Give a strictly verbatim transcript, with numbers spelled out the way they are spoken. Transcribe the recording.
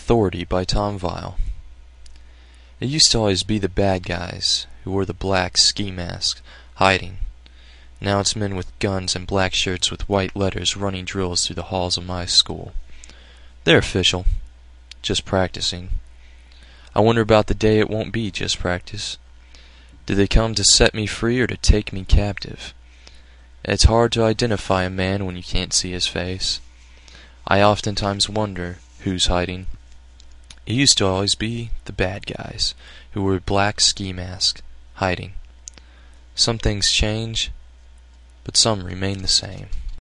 Authority by Tom Weil. It used to always be the bad guys who wore the black ski masks, hiding. Now it's men with guns and black shirts with white letters running drills through the halls of my school. They're official. Just practicing. I wonder about the day it won't be just practice. Do they come to set me free or to take me captive? It's hard to identify a man when you can't see his face. I oftentimes wonder who's hiding. It used to always be the bad guys who wore black ski masks, hiding. Some things change, but some remain the same.